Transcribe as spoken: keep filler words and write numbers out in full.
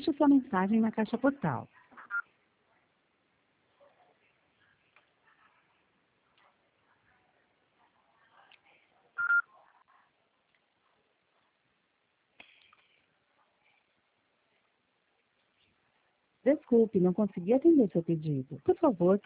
Deixe sua mensagem na caixa postal. Desculpe, não consegui atender seu pedido. Por favor,